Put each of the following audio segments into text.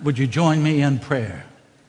Would you join me in prayer?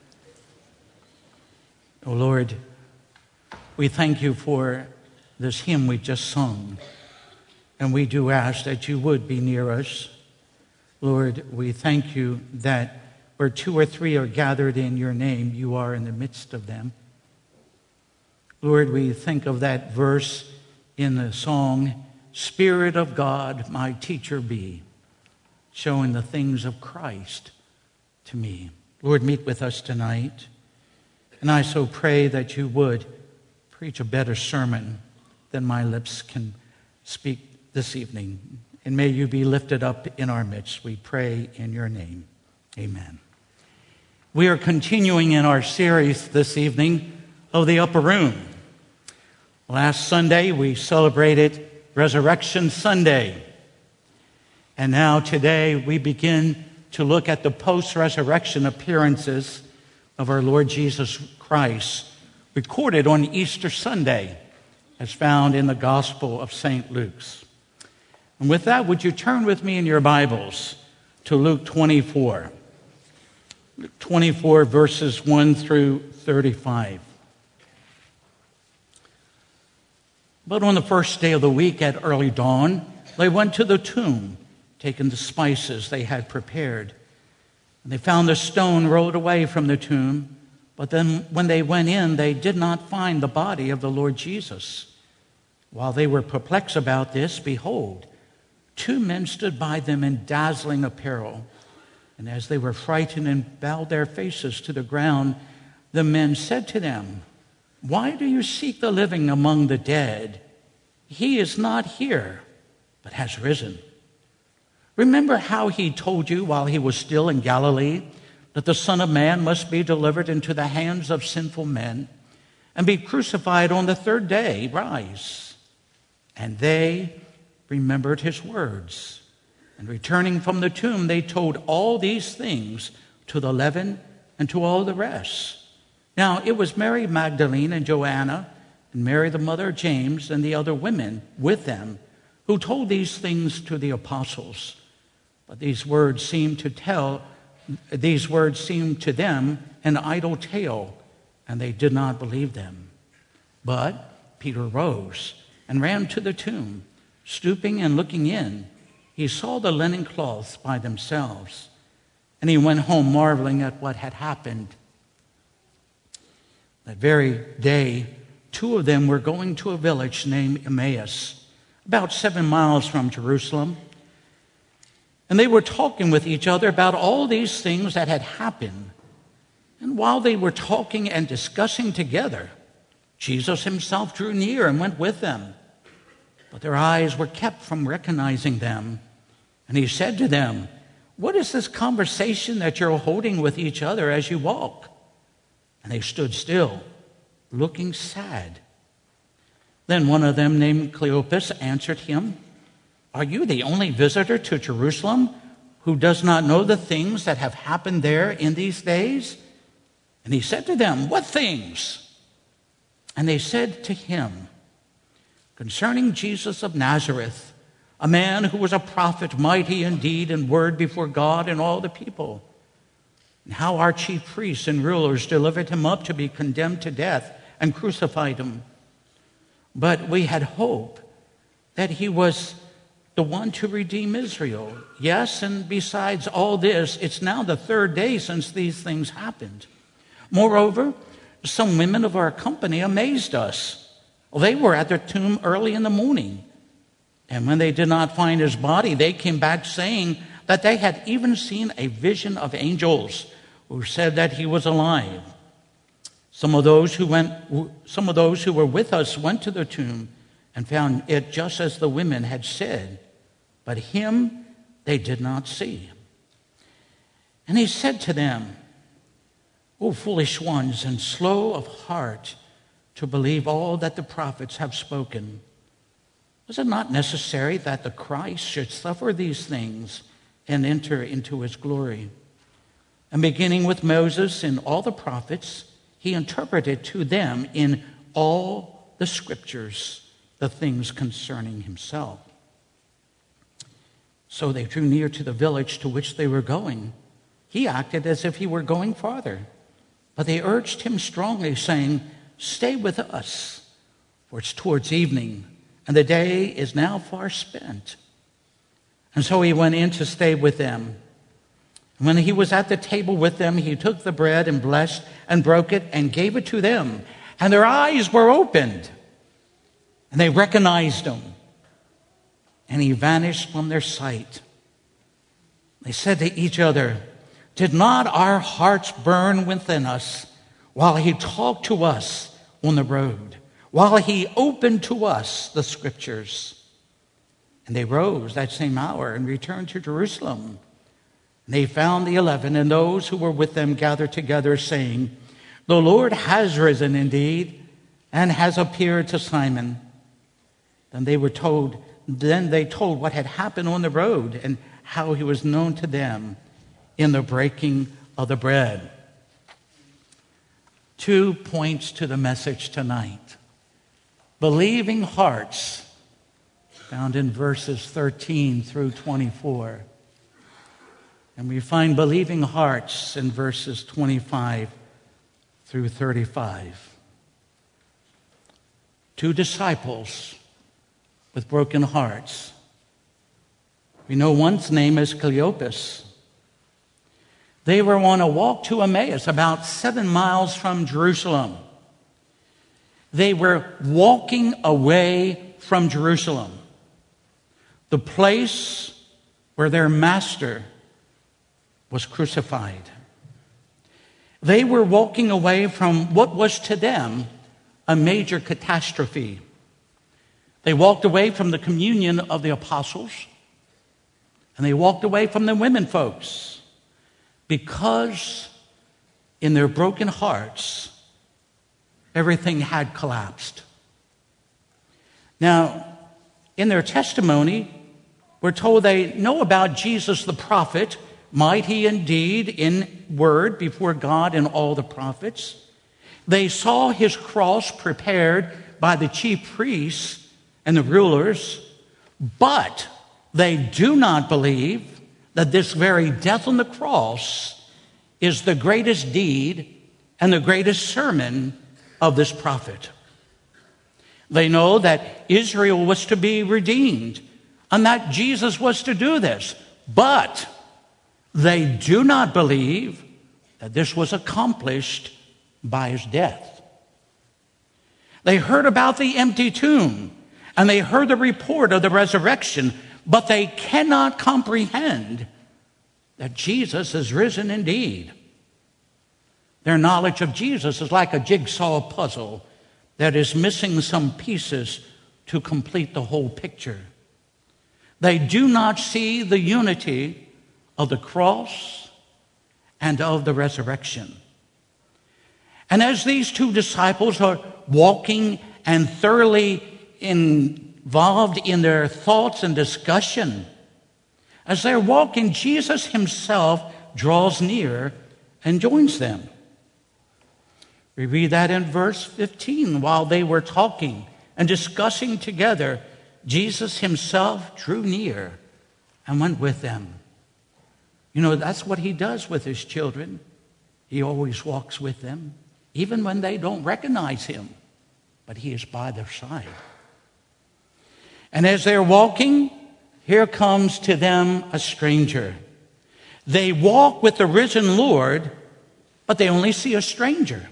Oh Lord, we thank you for this hymn we just sung, and we do ask that you would be near us. Lord, we thank you that where 2 or 3 are gathered in your name, you are in the midst of them. Lord, we think of that verse in the song, Spirit of God, my teacher be, showing the things of Christ to me. Lord, meet with us tonight. And I so pray that you would preach a better sermon than my lips can speak this evening. And may you be lifted up in our midst. We pray in your name. Amen. We are continuing in our series this evening of the Upper Room. Last Sunday, we celebrated Resurrection Sunday. And now today, we begin to look at the post-resurrection appearances of our Lord Jesus Christ, recorded on Easter Sunday, as found in the Gospel of St. Luke's. And with that, would you turn with me in your Bibles to Luke 24. Luke 24, verses 1 through 35. But on the first day of the week at early dawn, they went to the tomb, taking the spices they had prepared. And they found the stone rolled away from the tomb. But then when they went in, they did not find the body of the Lord Jesus. While they were perplexed about this, behold, 2 men stood by them in dazzling apparel. And as they were frightened and bowed their faces to the ground, the men said to them, "Why do you seek the living among the dead? He is not here, but has risen. Remember how he told you while he was still in Galilee that the Son of Man must be delivered into the hands of sinful men and be crucified on the 3rd day, rise." And they remembered his words. And returning from the tomb, they told all these things to the 11 and to all the rest. Now it was Mary Magdalene and Joanna and Mary the mother of James and the other women with them who told these things to the apostles. But these words seemed to them an idle tale, and they did not believe them. But Peter rose and ran to the tomb. Stooping and looking in, he saw the linen cloths by themselves, and he went home marveling at what had happened. That very day, 2 of them were going to a village named Emmaus, about 7 miles from Jerusalem. And they were talking with each other about all these things that had happened. And while they were talking and discussing together, Jesus himself drew near and went with them. But their eyes were kept from recognizing them. And he said to them, "What is this conversation that you're holding with each other as you walk?" And they stood still, looking sad. Then one of them, named Cleopas, answered him, "Are you the only visitor to Jerusalem who does not know the things that have happened there in these days?" And he said to them, "What things?" And they said to him, "Concerning Jesus of Nazareth, a man who was a prophet, mighty in deed and word before God and all the people, and how our chief priests and rulers delivered him up to be condemned to death and crucified him. But we had hope that he was the one to redeem Israel. Yes, and besides all this, it's now the 3rd day since these things happened. Moreover, some women of our company amazed us. They were at the tomb early in the morning, and when they did not find his body, they came back saying that they had even seen a vision of angels who said that he was alive. Some of those who were with us went to the tomb and found it just as the women had said, but him they did not see." And he said to them, "O foolish ones and slow of heart to believe all that the prophets have spoken. Was it not necessary that the Christ should suffer these things and enter into his glory?" And beginning with Moses and all the prophets, he interpreted to them in all the scriptures the things concerning himself. So they drew near to the village to which they were going. he acted as if he were going farther. But they urged him strongly, saying, "Stay with us, for it's towards evening, and the day is now far spent." And so he went in to stay with them. When he was at the table with them, he took the bread and blessed and broke it and gave it to them. And their eyes were opened, and they recognized him. And he vanished from their sight. They said to each other, "Did not our hearts burn within us while he talked to us on the road, while he opened to us the scriptures?" And they rose that same hour and returned to Jerusalem. And they found the 11 and those who were with them gathered together, saying, "The Lord has risen indeed and has appeared to Simon." Then they told what had happened on the road and how he was known to them in the breaking of the bread. 2 points to the message tonight. Believing hearts, found in verses 13 through 24. And we find believing hearts in verses 25 through 35. 2 disciples with broken hearts. We know one's name is Cleopas. They were on a walk to Emmaus, about 7 miles from Jerusalem. They were walking away from Jerusalem, the place where their master was crucified. They were walking away from what was to them a major catastrophe. They walked away from the communion of the apostles, and they walked away from the women folks because in their broken hearts, everything had collapsed. Now, in their testimony, we're told they know about Jesus the prophet, mighty indeed in word before God and all the prophets. They saw his cross prepared by the chief priests and the rulers, but they do not believe that this very death on the cross is the greatest deed and the greatest sermon of this prophet. They know that Israel was to be redeemed and that Jesus was to do this, but they do not believe that this was accomplished by his death. They heard about the empty tomb and they heard the report of the resurrection, but they cannot comprehend that Jesus is risen indeed. Their knowledge of Jesus is like a jigsaw puzzle that is missing some pieces to complete the whole picture. They do not see the unity of the cross and of the resurrection. And as these 2 disciples are walking and thoroughly involved in their thoughts and discussion, as they're walking, Jesus himself draws near and joins them. We read that in verse 15. While they were talking and discussing together, Jesus himself drew near and went with them. You know, that's what he does with his children. He always walks with them, even when they don't recognize him, but he is by their side. And as they're walking, here comes to them a stranger. They walk with the risen Lord, but they only see a stranger.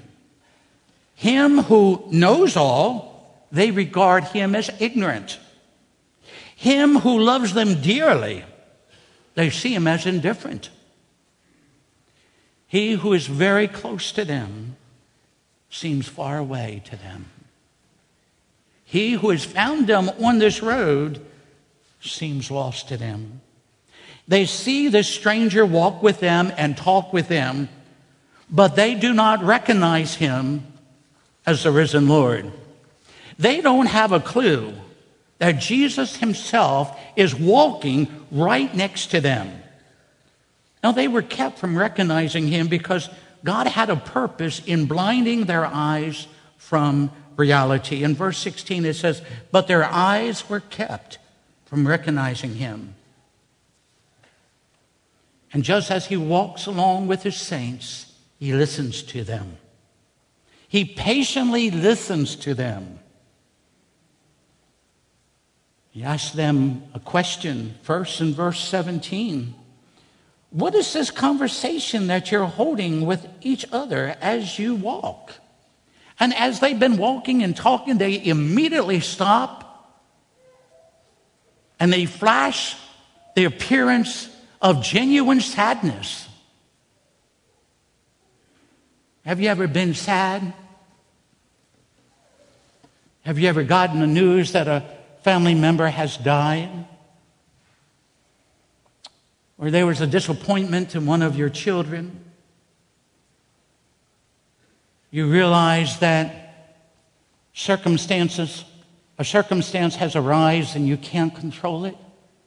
Him who knows all, they regard him as ignorant. Him who loves them dearly, they see him as indifferent. He who is very close to them seems far away to them. He who has found them on this road seems lost to them. They see this stranger walk with them and talk with them, but they do not recognize him as the risen Lord. They don't have a clue that Jesus himself is walking right next to them. Now, they were kept from recognizing him because God had a purpose in blinding their eyes from reality. In verse 16 it says, "But their eyes were kept from recognizing him." And just as he walks along with his saints, he listens to them. He patiently listens to them. He asks them a question, first in verse 17. What is this conversation that you're holding with each other as you walk? And as they've been walking and talking, they immediately stop and they flash the appearance of genuine sadness. Have you ever been sad? Have you ever gotten the news that a family member has died? Or there was a disappointment in one of your children? You realize that a circumstance has arisen and you can't control it?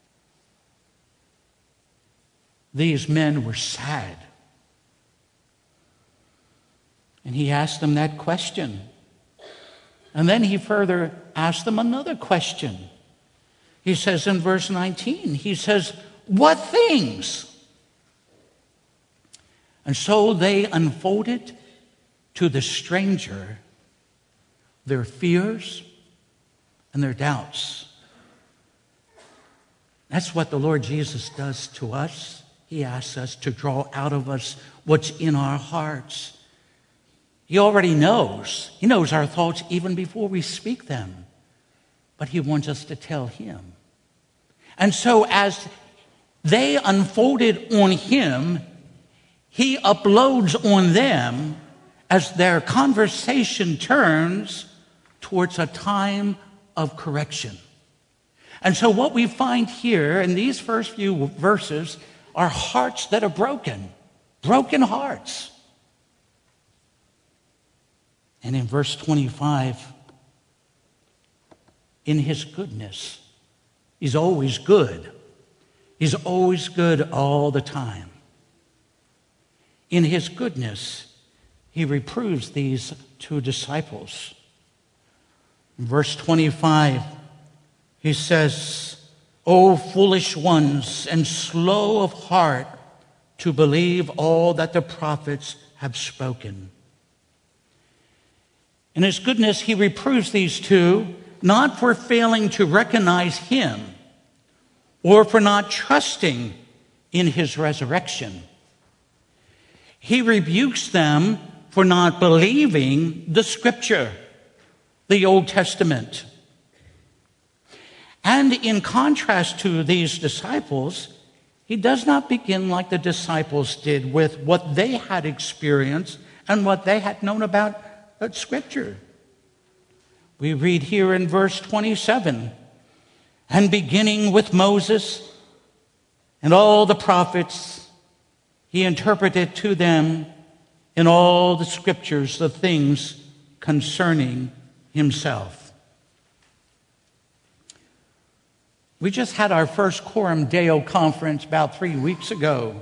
These men were sad. And he asked them that question. And then he further asked them another question. He says in verse 19, he says, what things? And so they unfolded to the stranger their fears and their doubts. That's what the Lord Jesus does to us. He asks us to draw out of us what's in our hearts. He already knows. He knows our thoughts even before we speak them. But he wants us to tell him. And so as they unfolded on him, he uploads on them as their conversation turns towards a time of correction. And so what we find here in these first few verses are hearts that are broken hearts. And in verse 25, in his goodness, he's always good. He's always good all the time. In his goodness, he reproves these two disciples. In verse 25, he says, O foolish ones, and slow of heart to believe all that the prophets have spoken. In his goodness, he reproves these two, not for failing to recognize him or for not trusting in his resurrection. He rebukes them for not believing the Scripture, the Old Testament. And in contrast to these disciples, he does not begin like the disciples did with what they had experienced and what they had known about Scripture. We read here in verse 27, and beginning with Moses and all the prophets, he interpreted to them in all the Scriptures the things concerning himself. We just had our first Coram Deo conference about 3 weeks ago.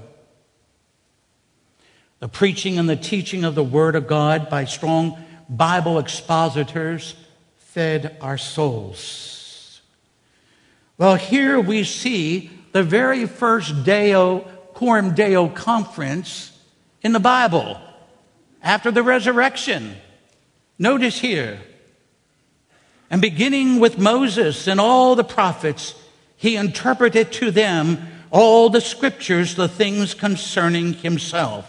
The preaching and the teaching of the Word of God by strong Bible expositors fed our souls. Well, here we see the very first Coram Deo conference in the Bible after the resurrection. Notice here, and beginning with Moses and all the prophets, he interpreted to them all the Scriptures, the things concerning himself.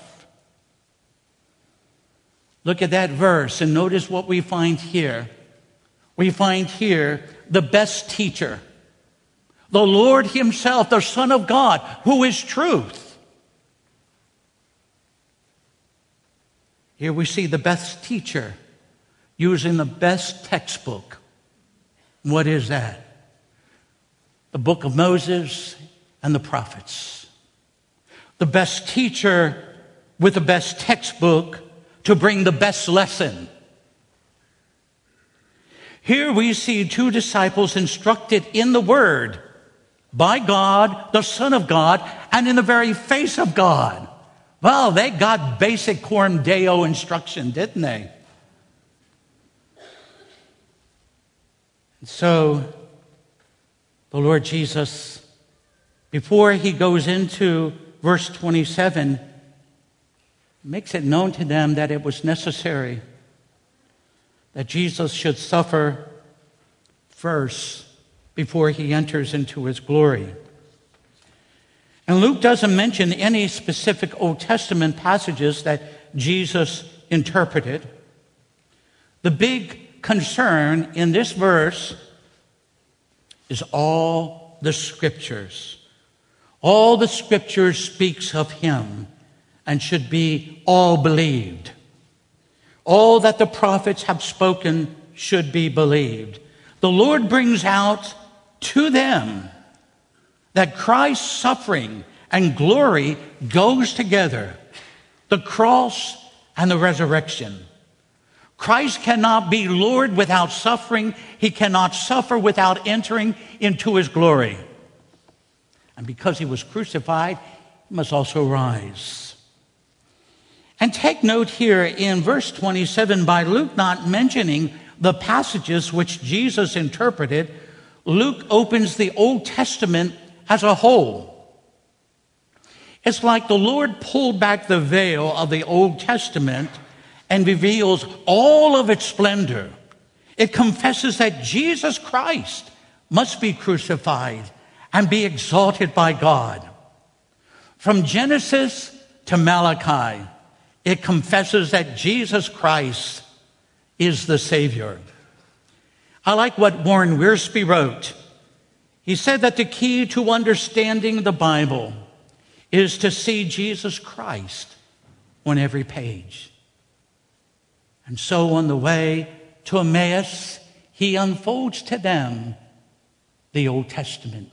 Look at that verse and notice what we find here. We find here the best teacher, the Lord himself, the Son of God, who is truth. Here we see the best teacher using the best textbook. What is that? The book of Moses and the prophets. The best teacher with the best textbook to bring the best lesson. Here we see two disciples instructed in the Word by God, the Son of God, and in the very face of God. Well, they got basic Coram Deo instruction, didn't they? So, the Lord Jesus, before he goes into verse 27, makes it known to them that it was necessary that Jesus should suffer first before he enters into his glory. And Luke doesn't mention any specific Old Testament passages that Jesus interpreted. The big concern in this verse is all the Scriptures. All the Scriptures speaks of him and should be all believed. All that the prophets have spoken should be believed. The Lord brings out to them that Christ's suffering and glory goes together, the cross and the resurrection. Christ cannot be Lord without suffering. He cannot suffer without entering into his glory. And because he was crucified, he must also rise. And take note here in verse 27, by Luke not mentioning the passages which Jesus interpreted, Luke opens the Old Testament as a whole. It's like the Lord pulled back the veil of the Old Testament and reveals all of its splendor. It confesses that Jesus Christ must be crucified and be exalted by God. From Genesis to Malachi, it confesses that Jesus Christ is the Savior. I like what Warren Wiersbe wrote. He said that the key to understanding the Bible is to see Jesus Christ on every page. And so on the way to Emmaus, he unfolds to them the Old Testament.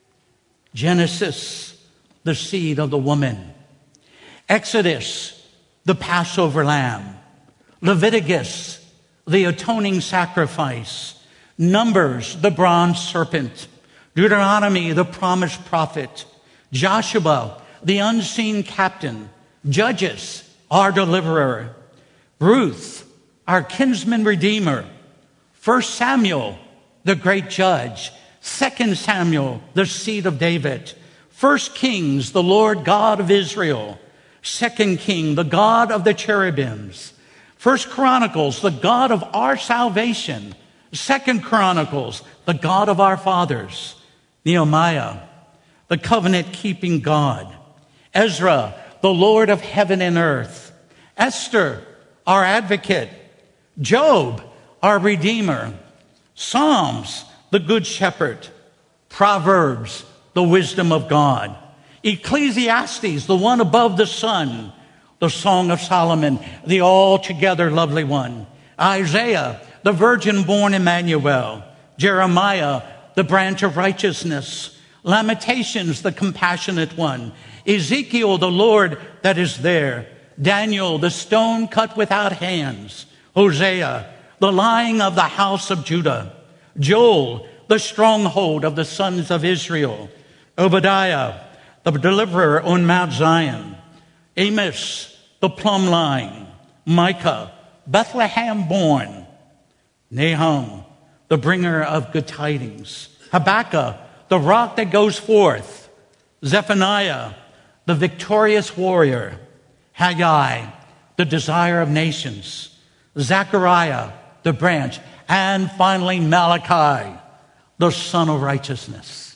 Genesis, the seed of the woman. Exodus, the Passover lamb. Leviticus, the atoning sacrifice. Numbers, the bronze serpent. Deuteronomy, the promised prophet. Joshua, the unseen captain. Judges, our deliverer. Ruth, our kinsman redeemer. 1 Samuel, the great judge. 2 Samuel, the seed of David. 1 Kings, the Lord God of Israel. 2 King, the God of the cherubims. 1 Chronicles, the God of our salvation. 2 Chronicles, the God of our fathers. Nehemiah, the covenant-keeping God. Ezra, the Lord of heaven and earth. Esther, our advocate. Job, our redeemer. Psalms, the good shepherd. Proverbs, the wisdom of God. Ecclesiastes, the one above the sun. The Song of Solomon, the altogether lovely one. Isaiah, the virgin-born Emmanuel. Jeremiah, the branch of righteousness. Lamentations, the compassionate one. Ezekiel, the Lord that is there. Daniel, the stone cut without hands. Hosea, the lying of the house of Judah. Joel, the stronghold of the sons of Israel. Obadiah, the deliverer on Mount Zion. Amos, the plumb line. Micah, Bethlehem born. Nahum, the bringer of good tidings. Habakkuk, the rock that goes forth. Zephaniah, the victorious warrior. Haggai, the desire of nations. Zechariah, the branch. And finally, Malachi, the son of righteousness.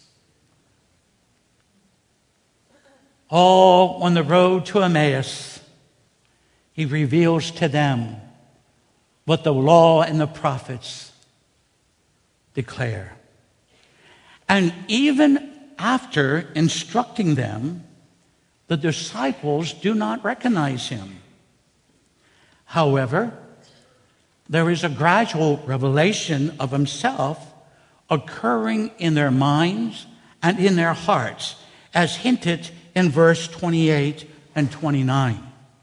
All on the road to Emmaus, he reveals to them what the law and the prophets declare. And even after instructing them, the disciples do not recognize him. However, there is a gradual revelation of himself occurring in their minds and in their hearts, as hinted in verse 28 and 29.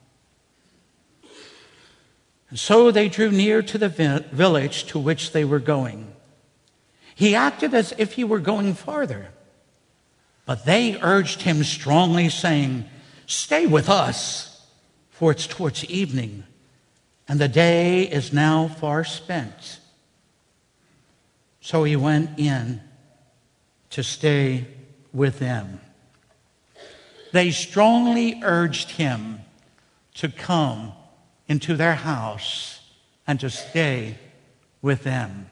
And so they drew near to the village to which they were going. He acted as if he were going farther, but they urged him strongly, saying, "Stay with us, for it's towards evening, and the day is now far spent." So he went in to stay with them. they strongly urged him to come into their house and to stay with them.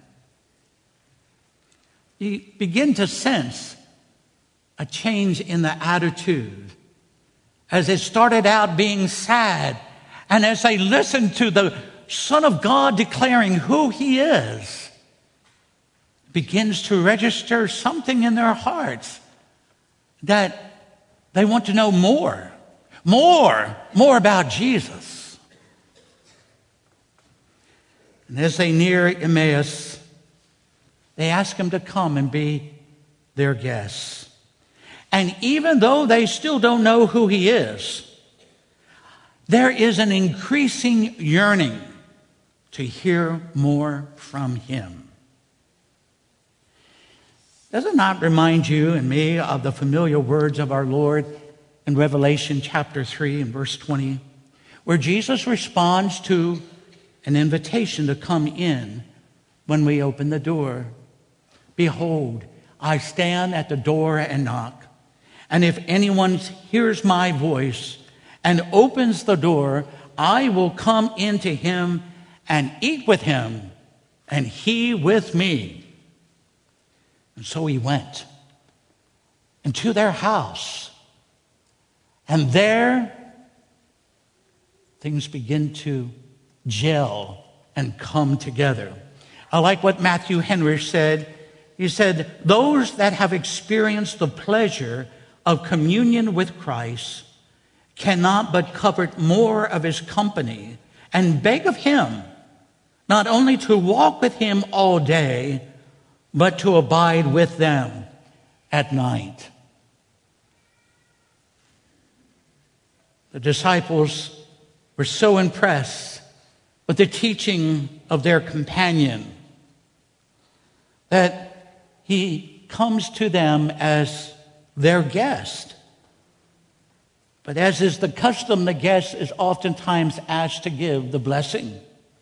You begin to sense a change in the attitude as they started out being sad, and as they listened to the Son of God declaring who he is, begins to register something in their hearts that they want to know more about Jesus. And as they near Emmaus, they ask him to come and be their guests. And even though they still don't know who he is, there is an increasing yearning to hear more from him. Does it not remind you and me of the familiar words of our Lord in Revelation chapter 3 and verse 20, where Jesus responds to an invitation to come in when we open the door? Behold, I stand at the door and knock. And if anyone hears my voice and opens the door, I will come into him and eat with him, and he with me. And so he went into their house, and there things begin to gel and come together. I like what Matthew Henry said. He said, those that have experienced the pleasure of communion with Christ cannot but covet more of his company and beg of him not only to walk with him all day, but to abide with them at night. The disciples were so impressed with the teaching of their companion that he comes to them as their guest. But as is the custom, the guest is oftentimes asked to give the blessing.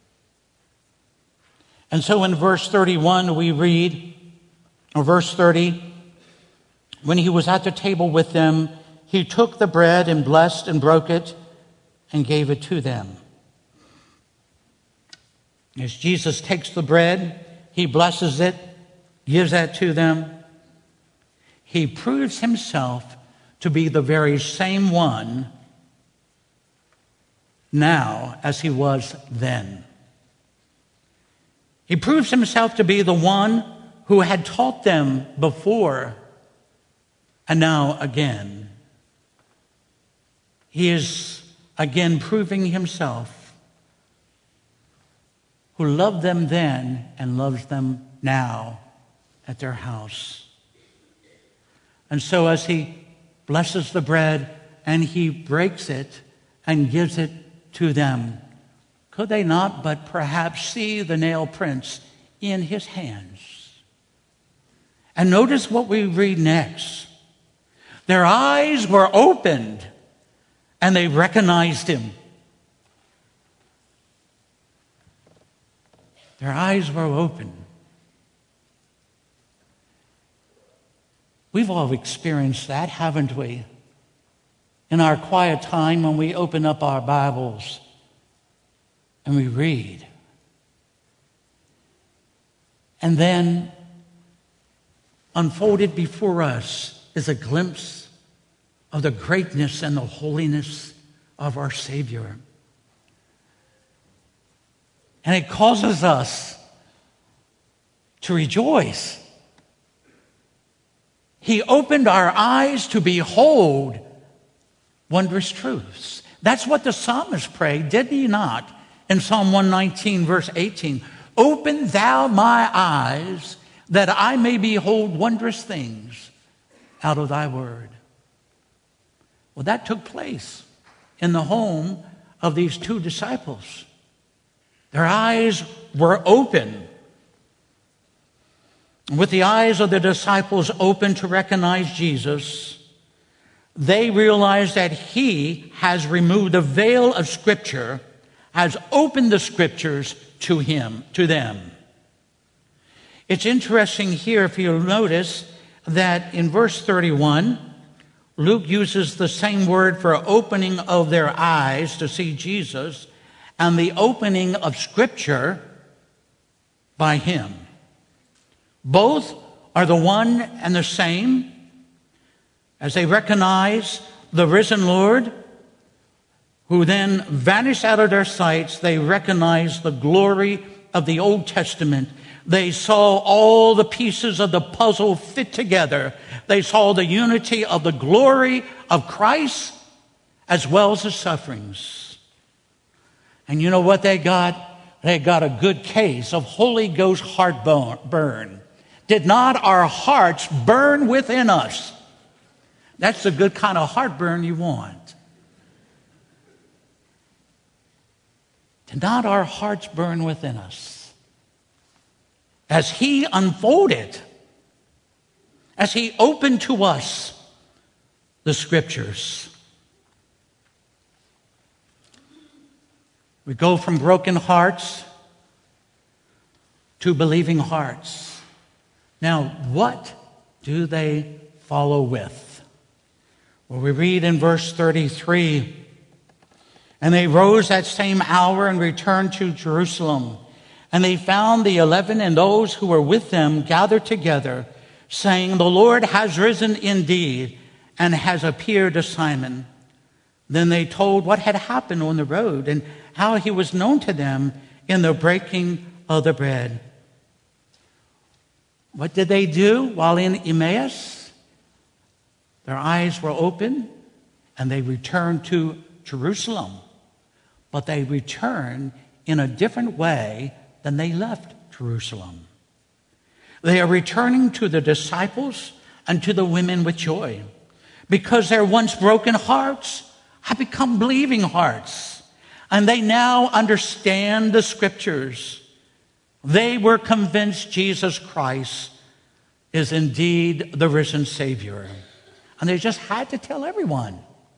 And so in verse 31 we read, or verse 30, when he was at the table with them, he took the bread and blessed and broke it and gave it to them. As Jesus takes the bread, he blesses it, gives that to them. He proves himself to be the very same one now as he was then. He proves himself to be the one who had taught them before and now again. He is again proving himself who loved them then and loves them now at their house. And so as he blesses the bread and he breaks it and gives it to them, could they not but perhaps see the nail prints in his hands? And notice what we read next. Their eyes were opened and they recognized him. Their eyes were open. We've all experienced that, haven't we? In our quiet time when we open up our Bibles and we read. And then unfolded before us is a glimpse of the greatness and the holiness of our Savior. And it causes us to rejoice. He opened our eyes to behold wondrous truths. That's what the psalmist prayed, did he not? In Psalm 119, verse 18, open thou my eyes that I may behold wondrous things out of thy word. Well, that took place in the home of these two disciples. Their eyes were open. With the eyes of the disciples open to recognize Jesus, they realize that he has removed the veil of Scripture, has opened the Scriptures to them. It's interesting here, if you'll notice, that in verse 31, Luke uses the same word for opening of their eyes to see Jesus and the opening of Scripture by him. Both are the one and the same. As they recognize the risen Lord, who then vanished out of their sights, they recognize the glory of the Old Testament. They saw all the pieces of the puzzle fit together. They saw the unity of the glory of Christ as well as the sufferings. And you know what they got? They got a good case of Holy Ghost heartburn. Did not our hearts burn within us? That's the good kind of heartburn you want. Did not our hearts burn within us? As he unfolded, as he opened to us the Scriptures. We go from broken hearts to believing hearts. Now, what do they follow with? Well, we read in verse 33, and they rose that same hour and returned to Jerusalem. And they found the 11 and those who were with them gathered together, saying, "The Lord has risen indeed and has appeared to Simon." Then they told what had happened on the road and how he was known to them in the breaking of the bread. What did they do while in Emmaus? Their eyes were open and they returned to Jerusalem. But they returned in a different way than they left Jerusalem. They are returning to the disciples and to the women with joy, because their once broken hearts have become believing hearts, and they now understand the Scriptures. They were convinced Jesus Christ is indeed the risen Savior, and they just had to tell everyone.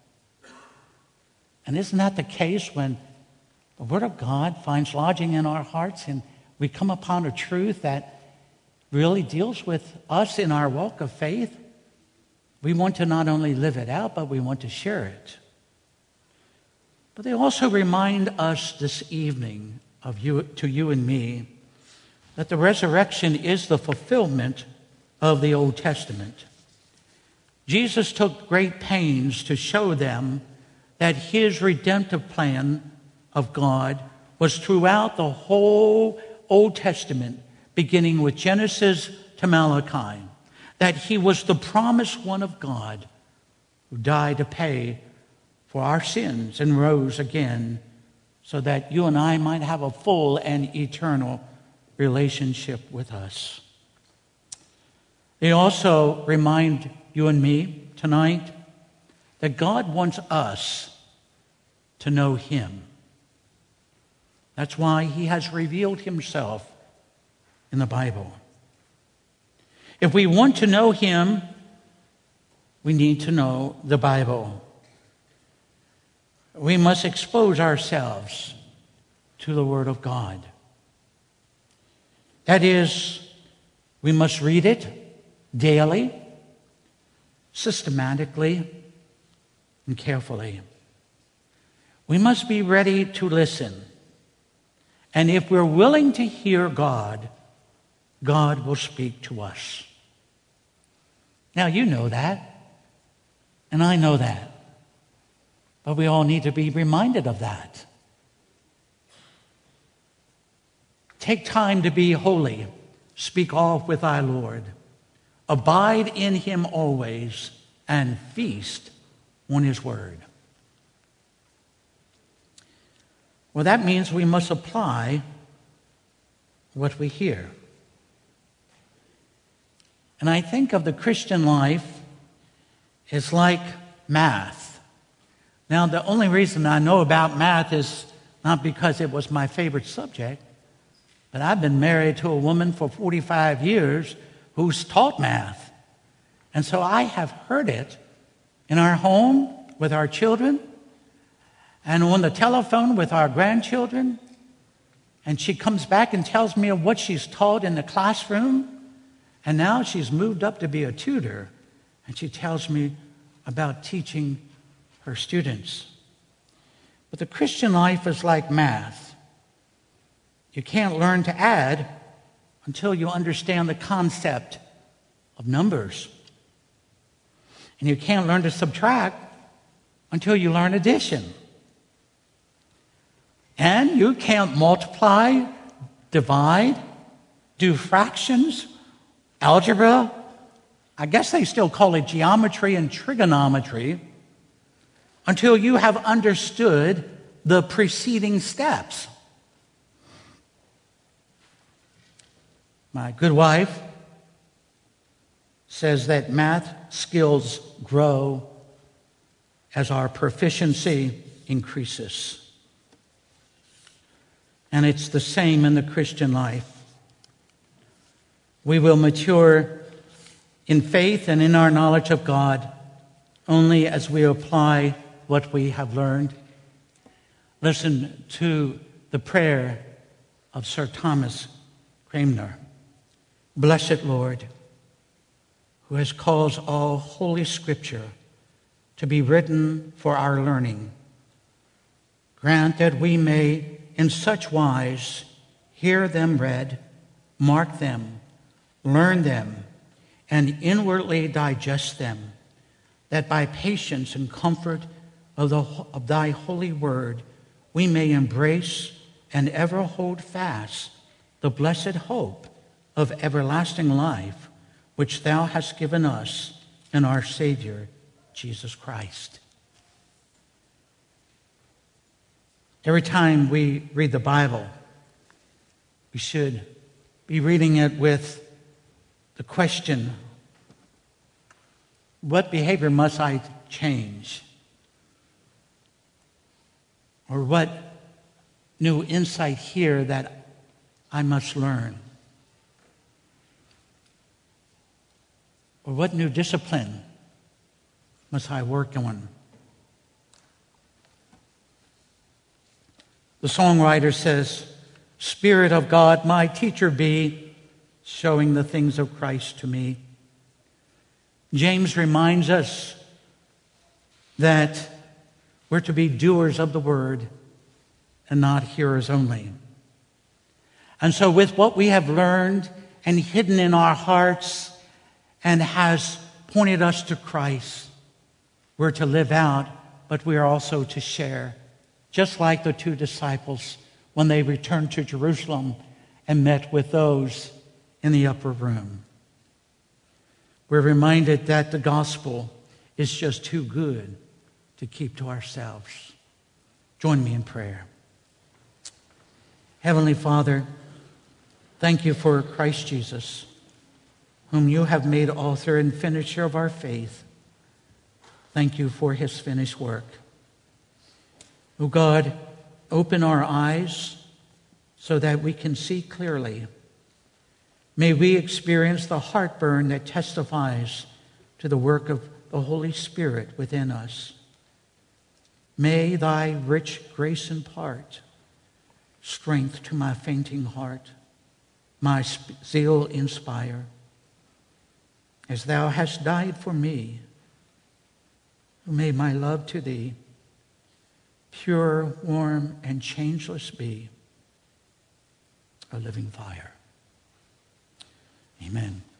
And isn't that the case when the Word of God finds lodging in our hearts and we come upon a truth that really deals with us in our walk of faith? We want to not only live it out, but we want to share it. But they also remind us this evening to you and me that the resurrection is the fulfillment of the Old Testament. Jesus took great pains to show them that his redemptive plan of God was throughout the whole Old Testament, beginning with Genesis to Malachi, that he was the promised one of God who died to pay for our sins and rose again so that you and I might have a full and eternal relationship with us. They also remind you and me tonight that God wants us to know him. That's why he has revealed himself in the Bible. If we want to know him, we need to know the Bible. We must expose ourselves to the Word of God. That is, we must read it daily, systematically, and carefully. We must be ready to listen. And if we're willing to hear God, God will speak to us. Now, you know that, and I know that. But we all need to be reminded of that. Take time to be holy. Speak off with thy Lord. Abide in him always, and feast on his word. Well, that means we must apply what we hear. And I think of the Christian life as like math. Now, the only reason I know about math is not because it was my favorite subject, but I've been married to a woman for 45 years who's taught math. And so I have heard it in our home with our children and on the telephone with our grandchildren. And she comes back and tells me of what she's taught in the classroom. And now she's moved up to be a tutor. And she tells me about teaching her students. But the Christian life is like math. You can't learn to add until you understand the concept of numbers. And you can't learn to subtract until you learn addition. And you can't multiply, divide, do fractions, algebra. I guess they still call it geometry and trigonometry, until you have understood the preceding steps. My good wife says that math skills grow as our proficiency increases. And it's the same in the Christian life. We will mature in faith and in our knowledge of God only as we apply what we have learned. Listen to the prayer of Sir Thomas Cranmer. Blessed Lord, who has caused all Holy Scripture to be written for our learning, grant that we may in such wise hear them read, mark them, learn them, and inwardly digest them, that by patience and comfort of thy holy word we may embrace and ever hold fast the blessed hope of everlasting life, which thou hast given us in our Savior, Jesus Christ. Every time we read the Bible, we should be reading it with the question, what behavior must I change? Or what new insight here that I must learn? Or what new discipline must I work on? The songwriter says, Spirit of God, my teacher be, showing the things of Christ to me. James reminds us that we're to be doers of the word and not hearers only. And so with what we have learned and hidden in our hearts and has pointed us to Christ, we're to live out, but we are also to share. Just like the two disciples when they returned to Jerusalem and met with those in the upper room. We're reminded that the gospel is just too good to keep to ourselves. Join me in prayer. Heavenly Father, thank you for Christ Jesus, whom you have made author and finisher of our faith. Thank you for his finished work. Oh God, open our eyes so that we can see clearly. May we experience the heartburn that testifies to the work of the Holy Spirit within us. May thy rich grace impart strength to my fainting heart, my zeal inspire. As thou hast died for me, may my love to thee pure, warm, and changeless be, a living fire. Amen.